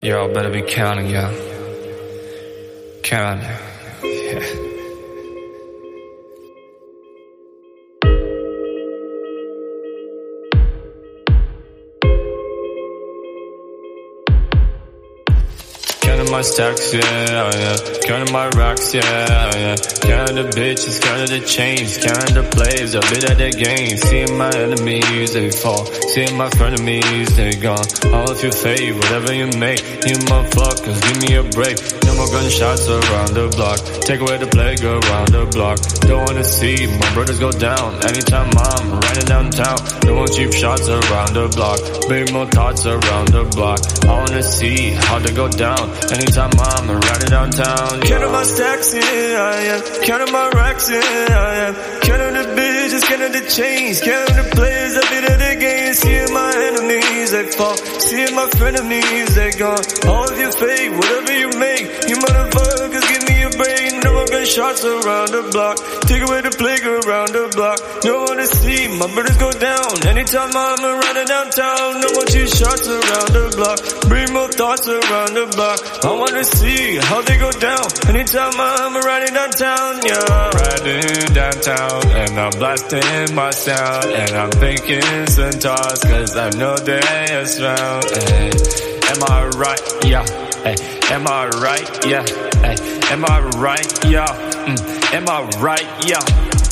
Y'all better be counting, y'all. Counting. Yeah. Counting my stacks, yeah. Counting my racks, yeah. Counting the bitches, counting the chains, counting the plays, a bit at the game. Seeing my enemies, they fall. Seeing my frenemies, they gone. All of your fave, whatever you make. You motherfuckers, give me a break. No more gunshots around the block. Take away the plague around the block. Don't wanna see my brothers go down. Anytime I'm riding downtown. Don't want cheap shots around the block. Bring more thoughts around the block. I wanna see how they go down. Anytime I'm riding downtown. Counting my stacks, yeah, I am. Counting my racks, yeah, I am. Counting the bitches, counting the chains, counting the players, a bit of the game. Seeing my enemies, they fall. Seeing my frenemies, they gone. All of your fake, whatever you make. You motherfuckers, give me a break. No more gunshots around the block. Take away the plague around the block. Don't wanna see my brothers go down. Anytime I'm riding downtown. No more cheap shots around the block. Bring more thoughts around the block. I wanna see how they go down. Anytime I'm riding downtown, yeah. Riding downtown and I'm blasting my sound. And I'm thinking centaurs cause I know they're around. Hey, am I right? Yeah. Hey, am I right? Yeah. Hey, am I right? Yeah. Am I right? Yeah.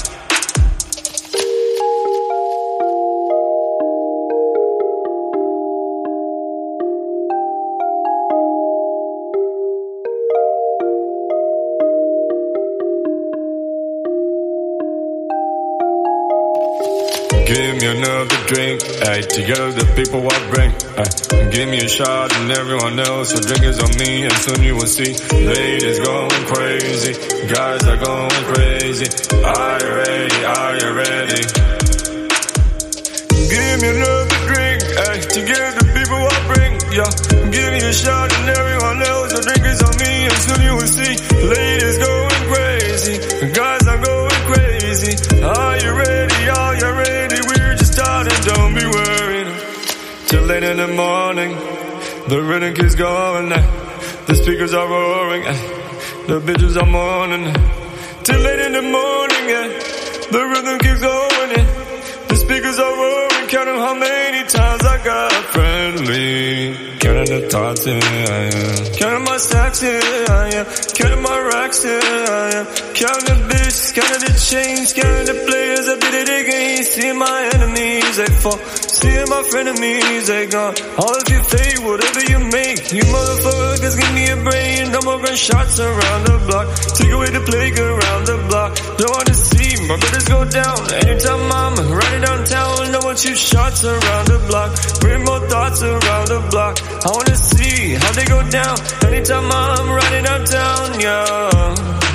Give me another drink, ayy, together the people I bring, ayy. Give me a shot and everyone else, the drink is on me and soon you will see. Ladies going crazy, guys are going crazy. Are you ready, are you ready? Give me another drink, ayy, together the people I bring, yeah. Give me a shot and everyone else, the drink is on me and soon you will see. Ladies going crazy, guys are going crazy. Are you ready, are you ready? Don't be worried. Till late in the morning, the rhythm keeps going. The speakers are roaring, the bitches are mourning. Till late in the morning, the rhythm keeps going. The speakers are roaring, counting how many times I got friendly. Counting the thoughts, yeah. Counting my stacks, yeah. Counting my racks, yeah. Counting the bitches, counting the chains, counting the players, a bit of the game. Seeing my enemies, they fall. Seeing my frenemies, they gone. All of you fake, whatever you make. You motherfuckers, give me a brain. No more gunshots around the block. Take away the plague around the block. Don't wanna see my brothers go down. Anytime I'm riding downtown. No more cheap shots around the block. Bring more thoughts around the block. I wanna see how they go down. Anytime I'm riding downtown, yeah.